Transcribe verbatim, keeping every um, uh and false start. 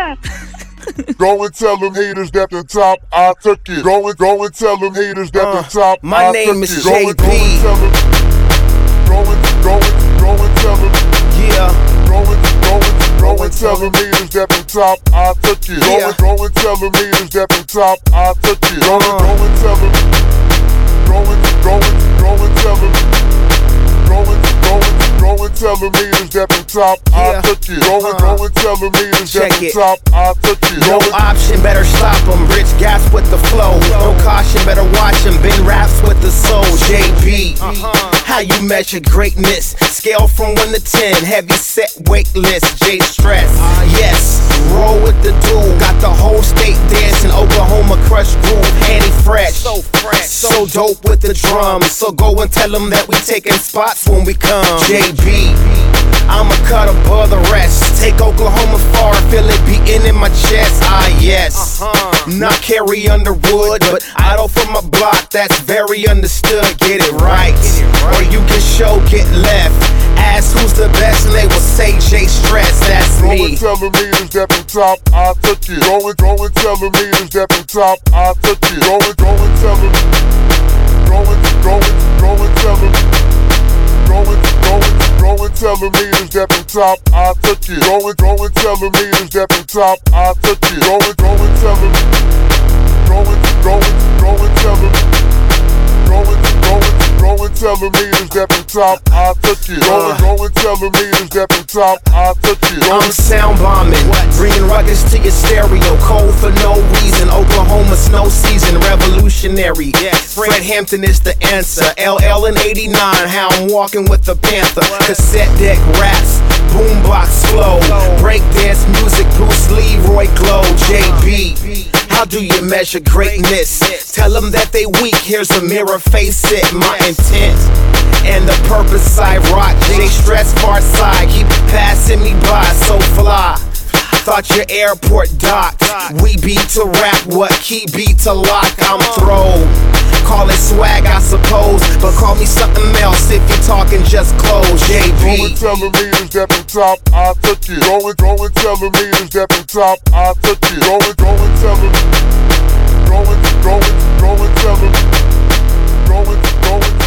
Go and tell them haters that the top, I took it. Go and go and tell them haters that Uh, the top, my I name took is it. Go and, J B. go and tell them. Go and go and go and tell them. Yeah. Go and go and go and tell them haters that the top, I took it. Go Yeah. and go and tell them haters that the top, I took it. Go and Uh. go and tell them. Go and go and go and tell them. Go and go and go and tell them haters that the top, Yeah. I took it. Go and Uh-huh. go and tell them haters that Check the it. top, I took it. No Go and option, better stop him. Rich gas with the flow. No caution, better watch him. Ben raps with the soul. J B. How you measure greatness? Scale from one to ten. Heavy set weight list. J Stress. Yes. Roll with the dude. Got the whole state dancing. Oklahoma crush groove. Handy fresh. So fresh. So dope with the drums. So go and tell them that we taking spots when we come. J B. I'ma cut above the rest. Take Oklahoma far, feel it beating in my chest. Ah, yes. Not Carrie Underwood, but idol from my block, that's very understood. Get it right, or you can show, get left. Ask who's the best, and they will say J Stress, that's Go me. and tell them haters that the top, I took it. Go and go and tell them haters that the top, I took it. Go and go and tell them. Go and go and go and tell them. Go and go and go and tell them haters that the top, I took it. Go and go and tell them haters that the top, I took it. Go and go and tell them. Go and go and go and tell them. Go and go and go and tell them haters that the top, I took it. Go and go and tell them haters that the top, I took it. Go I'm and sound bombing, bringing ruckus to your stereo. Cold for no reason. Oklahoma snow season, revolutionary. Fred Hampton is the answer. L L in eighty-nine, how I'm walking with the Panther. Cassette deck raps, boombox flow, breakdance music, Bruce Lee, Roy Glow, J B. How do you measure greatness? Tell them that they weak, here's a mirror, face it. My intent and the purpose I rock. J Stress far side, keep passing me by, so fly. Thought your airport docked. We beat to rap, what key beat to lock? I'm thrown. Call it swag, I suppose, but call me something else if you're talking just clothes. J Go B. and tell them haters that the top, I took it. Go and go and tell them haters that the top, I took it. Go and go and tell them. Go and go and go and tell them. Go and go and